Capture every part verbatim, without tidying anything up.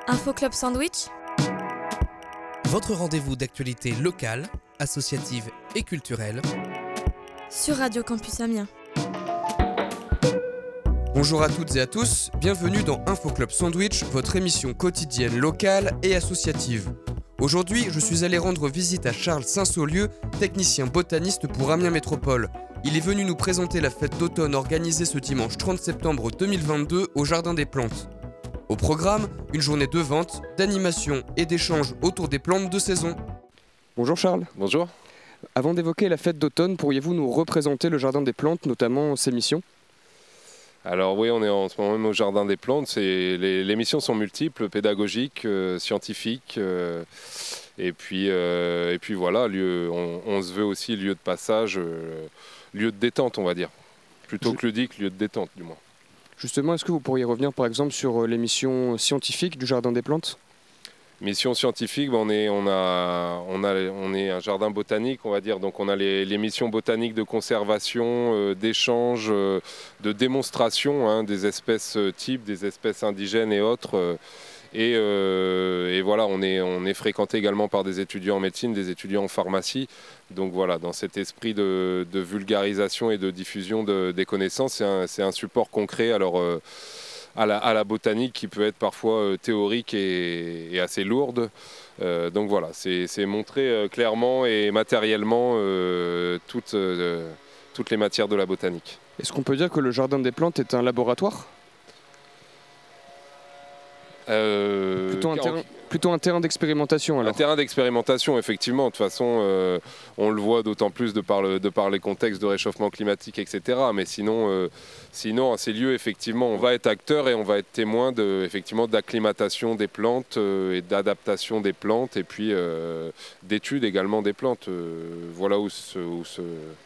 Info Club Sandwich, votre rendez-vous d'actualité locale, associative et culturelle sur Radio Campus Amiens. Bonjour à toutes et à tous, bienvenue dans Info Club Sandwich, votre émission quotidienne locale et associative. Aujourd'hui, je suis allé rendre visite à Charles Saint-Saulieu, technicien botaniste pour Amiens Métropole. Il est venu nous présenter la fête d'automne organisée ce dimanche trente septembre deux mille vingt-deux au Jardin des Plantes. Au programme, une journée de vente, d'animation et d'échange autour des plantes de saison. Bonjour Charles. Bonjour. Avant d'évoquer la fête d'automne, pourriez-vous nous représenter le Jardin des Plantes, notamment ses missions ? Alors oui, on est en ce moment même au Jardin des Plantes. C'est, les, les missions sont multiples, pédagogiques, euh, scientifiques. Euh, et, puis, euh, et puis voilà, lieu, on, on se veut aussi lieu de passage, euh, lieu de détente, on va dire. Plutôt Je... que ludique, lieu de détente du moins. Justement, est-ce que vous pourriez revenir par exemple sur les missions scientifiques du Jardin des Plantes ? Mission scientifique, ben on, est, on, a, on, a, on est un jardin botanique, on va dire. Donc on a les, les missions botaniques de conservation, euh, d'échange, euh, de démonstration hein, des espèces types, des espèces indigènes et autres. Euh, et, euh, et voilà, on est, on est fréquenté également par des étudiants en médecine, des étudiants en pharmacie. Donc voilà, dans cet esprit de, de vulgarisation et de diffusion de, des connaissances, c'est un, c'est un support concret. Alors, euh, À la, à la botanique qui peut être parfois euh, théorique et, et assez lourde. Euh, donc voilà, c'est, c'est montrer euh, clairement et matériellement euh, toutes, euh, toutes les matières de la botanique. Est-ce qu'on peut dire que le Jardin des Plantes est un laboratoire ? euh, plutôt, un terrain, plutôt un terrain d'expérimentation alors. Un terrain d'expérimentation, effectivement. De toute façon, euh, on le voit d'autant plus de par, le, de par les contextes de réchauffement climatique, et cetera. Mais sinon, euh, sinon, à ces lieux, effectivement, on va être acteur et on va être témoin de, effectivement, d'acclimatation des plantes euh, et d'adaptation des plantes et puis euh, d'études également des plantes. Euh, voilà où se, où, se,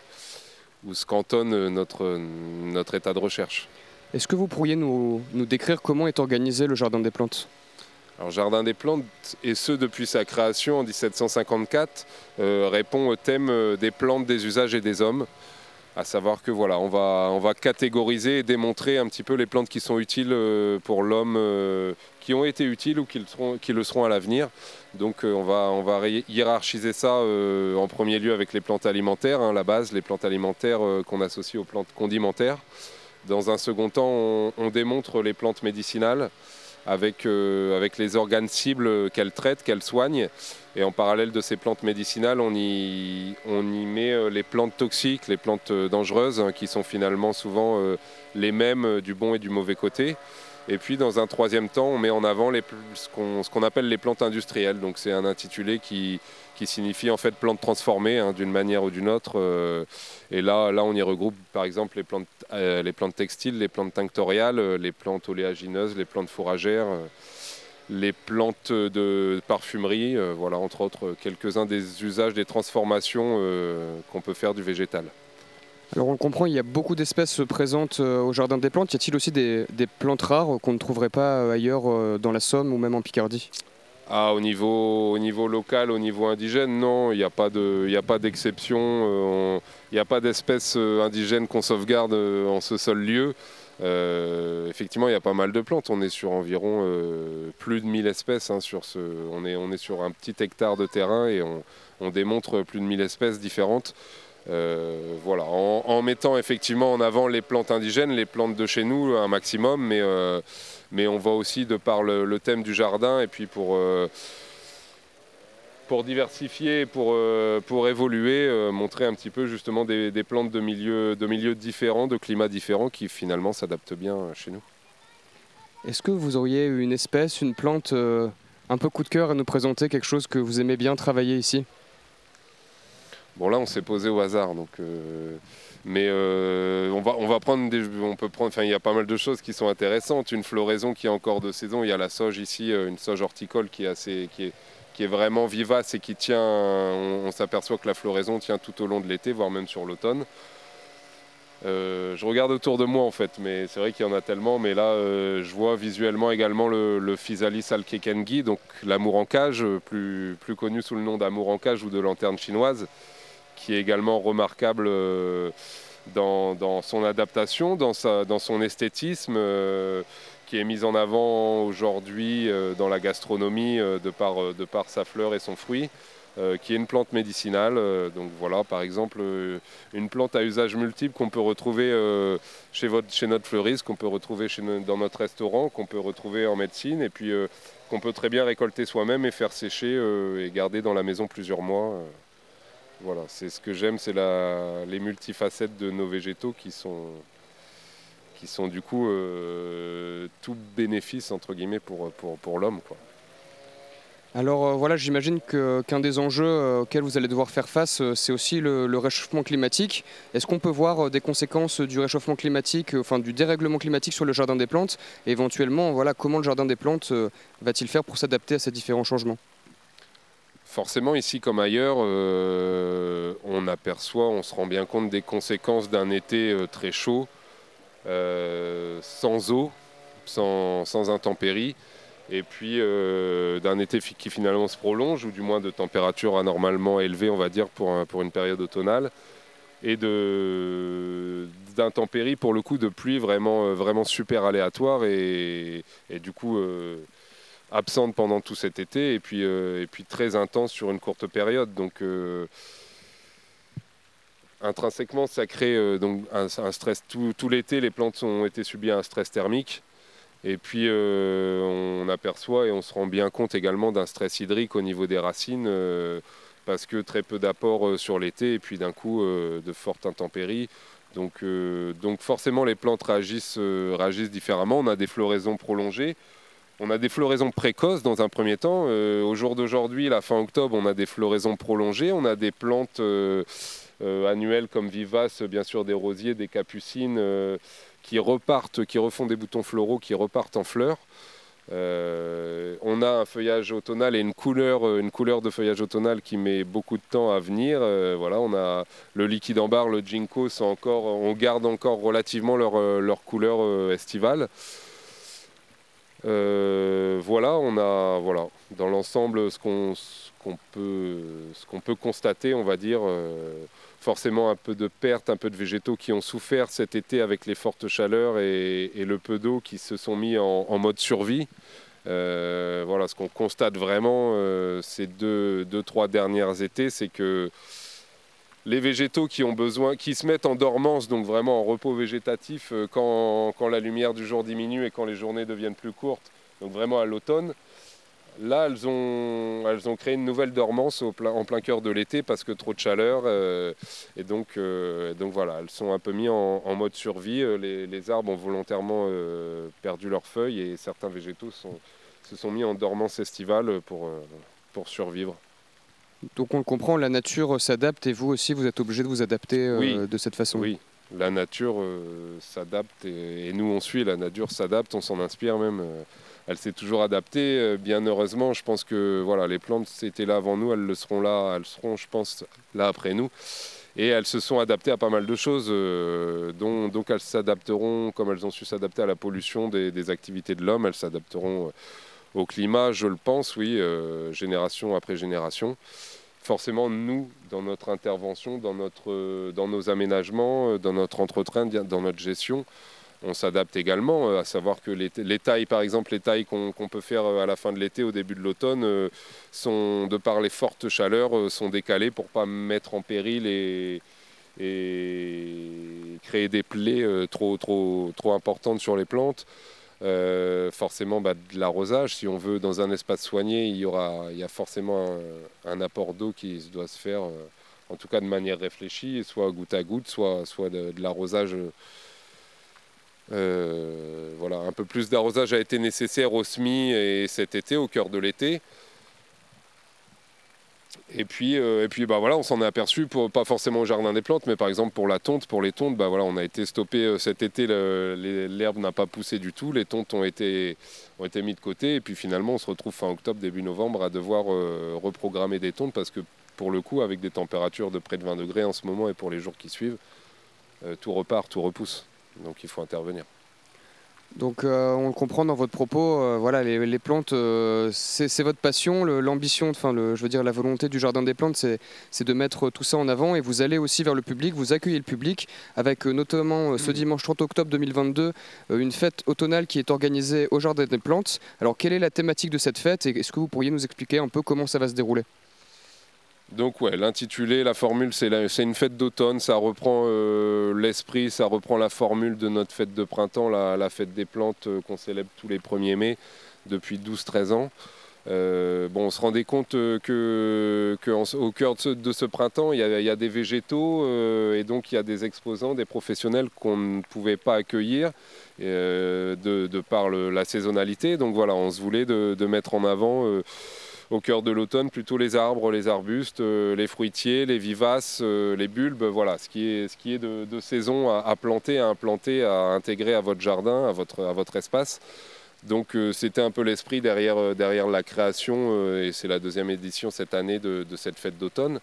où se cantonne notre, notre état de recherche. Est-ce que vous pourriez nous, nous décrire comment est organisé le Jardin des Plantes ? Alors, Jardin des Plantes, et ce depuis sa création en dix-sept cent cinquante-quatre, euh, répond au thème des plantes, des usages et des hommes. À savoir que voilà, on va, on va catégoriser et démontrer un petit peu les plantes qui sont utiles euh, pour l'homme, euh, qui ont été utiles ou qui le seront, qui le seront à l'avenir. Donc euh, on va, on va hiérarchiser ça euh, en premier lieu avec les plantes alimentaires, hein, la base, les plantes alimentaires euh, qu'on associe aux plantes condimentaires. Dans un second temps, on, on démontre les plantes médicinales avec, euh, avec les organes cibles qu'elles traitent, qu'elles soignent. Et en parallèle de ces plantes médicinales, on y, on y met les plantes toxiques, les plantes dangereuses, hein, qui sont finalement souvent euh, les mêmes du bon et du mauvais côté. Et puis dans un troisième temps, on met en avant les, ce, qu'on, ce qu'on appelle les plantes industrielles. Donc c'est un intitulé qui, qui signifie en fait plantes transformées hein, d'une manière ou d'une autre. Euh, et là, là, on y regroupe par exemple les plantes, euh, les plantes textiles, les plantes tinctoriales, les plantes oléagineuses, les plantes fourragères, euh, les plantes de parfumerie, euh, voilà, entre autres quelques-uns des usages, des transformations euh, qu'on peut faire du végétal. Alors on le comprend, il y a beaucoup d'espèces présentes au Jardin des Plantes. Y a-t-il aussi des, des plantes rares qu'on ne trouverait pas ailleurs dans la Somme ou même en Picardie ? Ah, au niveau, au niveau local, au niveau indigène, non, il n'y a pas de, il n'y a pas d'exception. Euh, il n'y a pas d'espèces indigènes qu'on sauvegarde en ce seul lieu. Euh, effectivement, il y a pas mal de plantes. On est sur environ euh, plus de mille espèces. Hein, sur ce, on est, on est sur un petit hectare de terrain et on, on démontre plus de mille espèces différentes. Euh, voilà, en, en mettant effectivement en avant les plantes indigènes, les plantes de chez nous un maximum, mais, euh, mais on va aussi de par le, le thème du jardin et puis pour, euh, pour diversifier, pour, euh, pour évoluer, euh, montrer un petit peu justement des, des plantes de milieux, de milieux différents, de climats différents qui finalement s'adaptent bien chez nous. Est-ce que vous auriez une espèce, une plante euh, un peu coup de cœur à nous présenter, quelque chose que vous aimez bien travailler ici ? Bon là on s'est posé au hasard donc euh, mais euh, on va on va prendre des on peut prendre enfin il y a pas mal de choses qui sont intéressantes, une floraison qui est encore de saison, il y a la sauge ici, une sauge horticole qui est assez qui est qui est vraiment vivace et qui tient on, on s'aperçoit que la floraison tient tout au long de l'été voire même sur l'automne. Euh, je regarde autour de moi en fait, mais c'est vrai qu'il y en a tellement. Mais là, euh, je vois visuellement également le, le Physalis alkekengi, donc l'amour en cage, plus, plus connu sous le nom d'amour en cage ou de lanterne chinoise, qui est également remarquable euh, dans, dans son adaptation, dans, sa, dans son esthétisme, euh, qui qui est mise en avant aujourd'hui euh, dans la gastronomie euh, de, par, euh, de par sa fleur et son fruit, euh, qui est une plante médicinale. Euh, donc voilà, par exemple, euh, une plante à usage multiple qu'on peut retrouver euh, chez, votre, chez notre fleuriste, qu'on peut retrouver chez no- dans notre restaurant, qu'on peut retrouver en médecine, et puis euh, qu'on peut très bien récolter soi-même et faire sécher euh, et garder dans la maison plusieurs mois. Euh, voilà, c'est ce que j'aime, c'est la, les multifacettes de nos végétaux qui sont, qui sont du coup euh, tout bénéfice entre guillemets pour, pour, pour l'homme, quoi. Alors euh, voilà, j'imagine que, qu'un des enjeux euh, auxquels vous allez devoir faire face, euh, c'est aussi le, le réchauffement climatique. Est-ce qu'on peut voir euh, des conséquences du réchauffement climatique, euh, enfin du dérèglement climatique sur le jardin des plantes? Et éventuellement, voilà, comment le jardin des plantes euh, va-t-il faire pour s'adapter à ces différents changements? Forcément, ici comme ailleurs, euh, on aperçoit, on se rend bien compte des conséquences d'un été euh, très chaud, euh, sans eau, sans, sans intempéries, et puis euh, d'un été fi- qui finalement se prolonge, ou du moins de températures anormalement élevées, on va dire, pour, un- pour une période automnale, et de, d'intempéries, pour le coup, de pluie vraiment, euh, vraiment super aléatoires, et, et du coup euh, absentes pendant tout cet été, et puis, euh, et puis très intenses sur une courte période. Donc euh, intrinsèquement, ça crée euh, donc un, un stress. Tout, tout l'été, les plantes ont été subies à un stress thermique. Et puis euh, on aperçoit et on se rend bien compte également d'un stress hydrique au niveau des racines, euh, parce que très peu d'apports euh, sur l'été et puis d'un coup euh, de fortes intempéries. Donc, euh, donc forcément les plantes réagissent, euh, réagissent différemment. On a des floraisons prolongées, on a des floraisons précoces dans un premier temps. Euh, au jour d'aujourd'hui, la fin octobre, on a des floraisons prolongées. On a des plantes euh, euh, annuelles comme vivaces, bien sûr des rosiers, des capucines, euh, qui repartent, qui refont des boutons floraux, qui repartent en fleurs. Euh, on a un feuillage automnal et une couleur, euh, une couleur de feuillage automnal qui met beaucoup de temps à venir. Euh, voilà, on a le liquide ambar, le ginkgo, c'est encore, on garde encore relativement leur, euh, leur couleur euh, estivale. Euh, voilà, on a, voilà, dans l'ensemble, ce qu'on, ce qu'on peut, ce qu'on peut constater, on va dire, euh, forcément un peu de perte, un peu de végétaux qui ont souffert cet été avec les fortes chaleurs et, et le peu d'eau qui se sont mis en, en mode survie. Euh, voilà, ce qu'on constate vraiment euh, ces deux, deux, trois dernières étés, c'est que les végétaux qui ont besoin, qui se mettent en dormance, donc vraiment en repos végétatif, euh, quand, quand la lumière du jour diminue et quand les journées deviennent plus courtes, donc vraiment à l'automne, là elles ont, elles ont créé une nouvelle dormance au plein, en plein cœur de l'été parce que trop de chaleur, euh, et donc, euh, donc voilà, elles sont un peu mises en, en mode survie. Euh, Les, les arbres ont volontairement euh, perdu leurs feuilles et certains végétaux sont, se sont mis en dormance estivale pour, euh, pour survivre. Donc on le comprend, la nature s'adapte et vous aussi, vous êtes obligé de vous adapter euh, Oui, de cette façon. Oui, la nature euh, s'adapte et, et nous on suit, la nature s'adapte, on s'en inspire même. euh, elle s'est toujours adaptée, euh, bien heureusement. Je pense que voilà, les plantes étaient là avant nous, elles le seront là, elles seront, je pense, là après nous. Et elles se sont adaptées à pas mal de choses, euh, dont, donc elles s'adapteront, comme elles ont su s'adapter à la pollution des, des activités de l'homme, elles s'adapteront euh, au climat, je le pense, oui, euh, génération après génération. Forcément, nous, dans notre intervention, dans, notre, euh, dans nos aménagements, euh, dans notre entretien, dans notre gestion, on s'adapte également, euh, à savoir que les, les tailles, par exemple, les tailles qu'on qu'on peut faire euh, à la fin de l'été, au début de l'automne, euh, sont, de par les fortes chaleurs, euh, sont décalées pour ne pas mettre en péril et, et créer des plaies euh, trop, trop, trop importantes sur les plantes. Euh, forcément, bah, de l'arrosage, si on veut dans un espace soigné, il y aura, il y a forcément un, un apport d'eau qui doit se faire, euh, en tout cas de manière réfléchie, soit goutte à goutte, soit, soit de, de l'arrosage. Euh, voilà, un peu plus d'arrosage a été nécessaire au semis et cet été, au cœur de l'été. Et puis, euh, et puis bah voilà, on s'en est aperçu, pour, pas forcément au jardin des plantes, mais par exemple pour la tonte, pour les tontes, bah voilà, on a été stoppé euh, cet été, le- les- l'herbe n'a pas poussé du tout, les tontes ont été, ont été mis de côté, et puis finalement on se retrouve fin octobre, début novembre à devoir euh, reprogrammer des tontes parce que pour le coup, avec des températures de près de vingt degrés en ce moment et pour les jours qui suivent, euh, tout repart, tout repousse, donc il faut intervenir. Donc euh, on le comprend dans votre propos, euh, voilà, les, les plantes, euh, c'est, c'est votre passion, le, l'ambition, enfin le, je veux dire la volonté du Jardin des Plantes, c'est, c'est de mettre tout ça en avant et vous allez aussi vers le public, vous accueillez le public avec euh, notamment euh, ce dimanche trente octobre deux mille vingt-deux euh, une fête automnale qui est organisée au Jardin des Plantes. Alors quelle est la thématique de cette fête et est-ce que vous pourriez nous expliquer un peu comment ça va se dérouler ? Donc ouais, l'intitulé, la formule, c'est, la, c'est une fête d'automne, ça reprend euh, l'esprit, ça reprend la formule de notre fête de printemps, la, la fête des plantes euh, qu'on célèbre tous les premiers mai depuis douze treize ans. Euh, bon, on se rendait compte euh, que, que en, au cœur de ce, de ce printemps, il y, a, il y a des végétaux euh, et donc il y a des exposants, des professionnels qu'on ne pouvait pas accueillir euh, de, de par le, la saisonnalité. Donc voilà, on se voulait de, de mettre en avant euh, au cœur de l'automne plutôt les arbres, les arbustes, euh, les fruitiers, les vivaces, euh, les bulbes, voilà, ce qui est, ce qui est de, de saison à, à planter, à implanter, à intégrer à votre jardin, à votre, à votre espace. Donc euh, c'était un peu l'esprit derrière, euh, derrière la création, euh, et c'est la deuxième édition cette année de, de cette fête d'automne.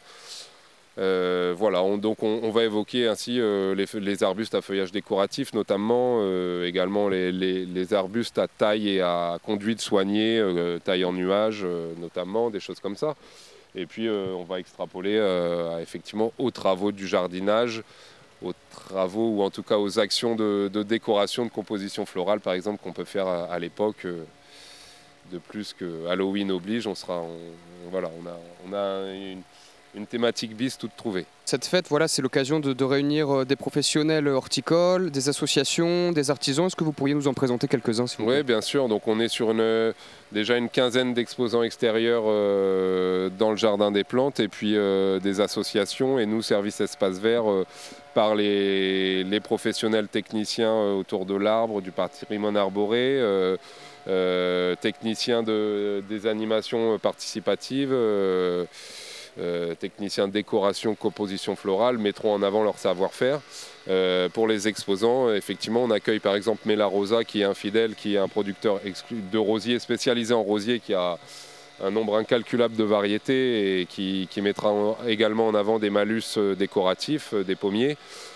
Euh, voilà, on, donc on, on va évoquer ainsi euh, les, les arbustes à feuillage décoratif, notamment euh, également les, les, les arbustes à taille et à conduite soignée, euh, taille en nuage euh, notamment, des choses comme ça. Et puis euh, on va extrapoler euh, effectivement aux travaux du jardinage, aux travaux ou en tout cas aux actions de, de décoration, de composition florale par exemple qu'on peut faire à, à l'époque. Euh, de plus que Halloween oblige, on sera, on, voilà, on a, on a une une thématique bis toute trouvée. Cette fête, voilà, c'est l'occasion de, de réunir des professionnels horticoles, des associations, des artisans. Est-ce que vous pourriez nous en présenter quelques-uns, s'il vous plaît ? Oui, bien sûr. Donc on est sur une, déjà une quinzaine d'exposants extérieurs euh, dans le Jardin des Plantes et puis euh, des associations et nous, Service Espace Vert, euh, par les, les professionnels techniciens euh, autour de l'arbre, du patrimoine arboré, euh, euh, techniciens de, des animations participatives, euh, Euh, techniciens de décoration, composition florale, mettront en avant leur savoir-faire. Euh, pour les exposants, effectivement, on accueille par exemple Mela Rosa, qui est un fidèle, qui est un producteur de rosiers spécialisé en rosiers, qui a un nombre incalculable de variétés et qui, qui mettra en, également en avant des malus décoratifs, des pommiers.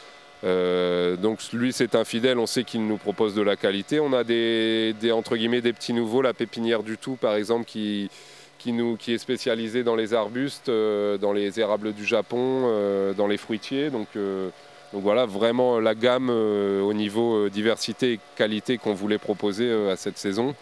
Euh, donc lui c'est un fidèle, on sait qu'il nous propose de la qualité. On a des, des, entre guillemets, des petits nouveaux, la pépinière du tout par exemple, qui Qui, nous, qui est spécialisé dans les arbustes, euh, dans les érables du Japon, euh, dans les fruitiers. Donc, euh, donc voilà, vraiment la gamme euh, au niveau euh, diversité et qualité qu'on voulait proposer euh, à cette saison.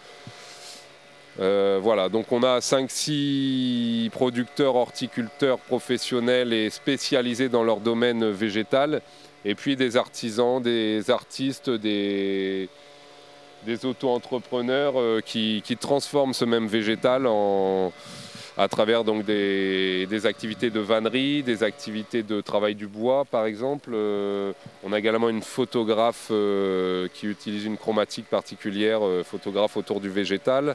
Euh, voilà, donc on a cinq six producteurs, horticulteurs professionnels et spécialisés dans leur domaine végétal. Et puis des artisans, des artistes, des... des auto-entrepreneurs euh, qui, qui transforment ce même végétal en, à travers donc des, des activités de vannerie, des activités de travail du bois par exemple. Euh, on a également une photographe euh, qui utilise une chromatique particulière, euh, photographe autour du végétal.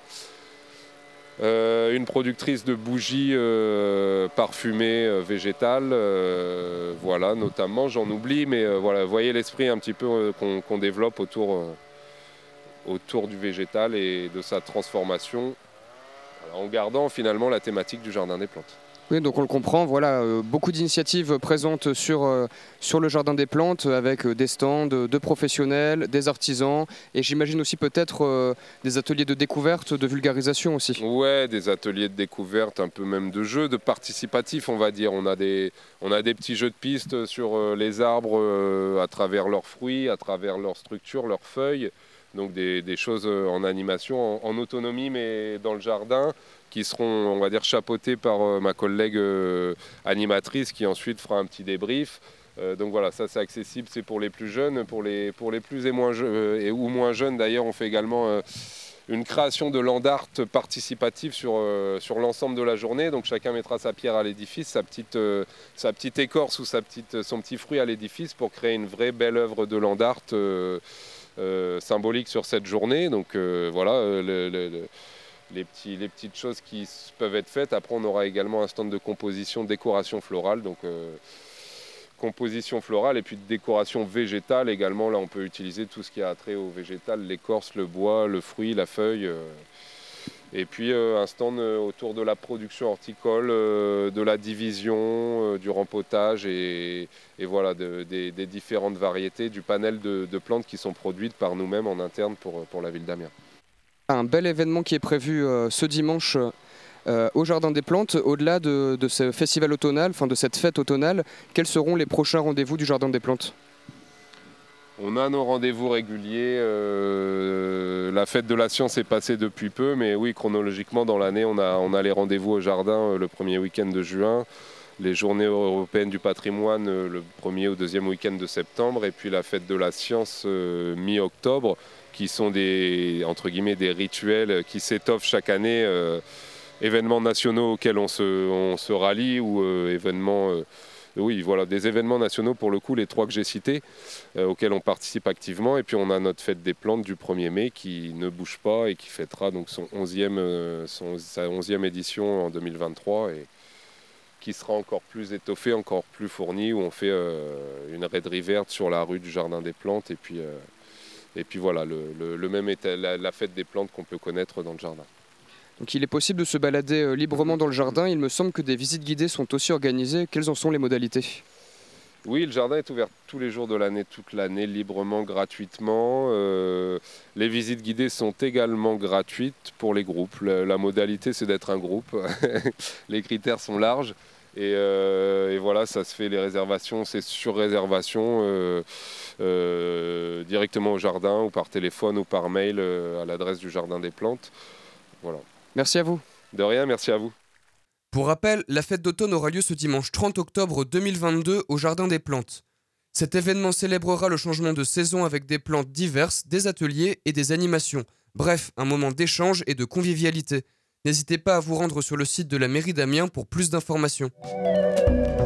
Euh, une productrice de bougies euh, parfumées euh, végétales, euh, voilà notamment, j'en oublie, mais euh, voilà, vous voyez l'esprit un petit peu euh, qu'on, qu'on développe autour... Euh, autour du végétal et de sa transformation, en gardant finalement la thématique du Jardin des Plantes. Oui, donc on le comprend, voilà, euh, beaucoup d'initiatives présentes sur, euh, sur le Jardin des Plantes avec euh, des stands de, de professionnels, des artisans et j'imagine aussi peut-être euh, des ateliers de découverte, de vulgarisation aussi. Ouais, des ateliers de découverte, un peu même de jeux, de participatifs on va dire. On a des, on a des petits jeux de pistes sur euh, les arbres euh, à travers leurs fruits, à travers leurs structures, leurs feuilles. Donc des, des choses en animation, en, en autonomie, mais dans le jardin, qui seront, on va dire, chapeautées par euh, ma collègue euh, animatrice, qui ensuite fera un petit débrief. Euh, donc voilà, ça c'est accessible, c'est pour les plus jeunes, pour les, pour les plus et moins je, euh, et ou moins jeunes. D'ailleurs, on fait également euh, une création de land art participative sur, euh, sur l'ensemble de la journée. Donc chacun mettra sa pierre à l'édifice, sa petite, euh, sa petite écorce ou sa petite, son petit fruit à l'édifice pour créer une vraie belle œuvre de land art euh, Euh, symbolique sur cette journée. Donc euh, voilà euh, le, le, le, les, petits, les petites choses qui peuvent être faites. Après on aura également un stand de composition, décoration florale, donc euh, composition florale et puis de décoration végétale également. Là on peut utiliser tout ce qui a trait au végétal, l'écorce, le bois, le fruit, la feuille. Euh, Et puis euh, un stand euh, autour de la production horticole, euh, de la division, euh, du rempotage et, et voilà, de, des, des différentes variétés, du panel de, de plantes qui sont produites par nous-mêmes en interne pour, pour la ville d'Amiens. Un bel événement qui est prévu euh, ce dimanche euh, au Jardin des Plantes. Au-delà de, de ce festival automnal, enfin de cette fête automnale, quels seront les prochains rendez-vous du Jardin des Plantes ? On a nos rendez-vous réguliers. Euh, la fête de la science est passée depuis peu, mais oui, chronologiquement, dans l'année, on a, on a les rendez-vous au jardin euh, le premier week-end de juin, les journées européennes du patrimoine euh, le premier ou deuxième week-end de septembre, et puis la fête de la science euh, mi-octobre, qui sont des, entre guillemets, des rituels qui s'étoffent chaque année, euh, événements nationaux auxquels on se, on se rallie, ou euh, événements... Euh, Oui, voilà, des événements nationaux pour le coup, les trois que j'ai cités, euh, auxquels on participe activement. Et puis on a notre fête des plantes du premier mai qui ne bouge pas et qui fêtera donc son onzième, euh, son, sa onzième édition en deux mille vingt-trois et qui sera encore plus étoffée, encore plus fournie, où on fait euh, une raiderie verte sur la rue du Jardin des Plantes. Et puis, euh, et puis voilà, le, le, le même est la, la fête des plantes qu'on peut connaître dans le jardin. Donc il est possible de se balader euh, librement dans le jardin. Il me semble que des visites guidées sont aussi organisées. Quelles en sont les modalités ? Oui, le jardin est ouvert tous les jours de l'année, toute l'année, librement, gratuitement. Euh, les visites guidées sont également gratuites pour les groupes. La, la modalité, c'est d'être un groupe. Les critères sont larges. Et, euh, et voilà, ça se fait, les réservations, c'est sur réservation, euh, euh, directement au jardin, ou par téléphone, ou par mail, euh, à l'adresse du Jardin des Plantes. Voilà. Merci à vous. De rien, merci à vous. Pour rappel, la fête d'automne aura lieu ce dimanche trente octobre deux mille vingt-deux au Jardin des Plantes. Cet événement célébrera le changement de saison avec des plantes diverses, des ateliers et des animations. Bref, un moment d'échange et de convivialité. N'hésitez pas à vous rendre sur le site de la mairie d'Amiens pour plus d'informations.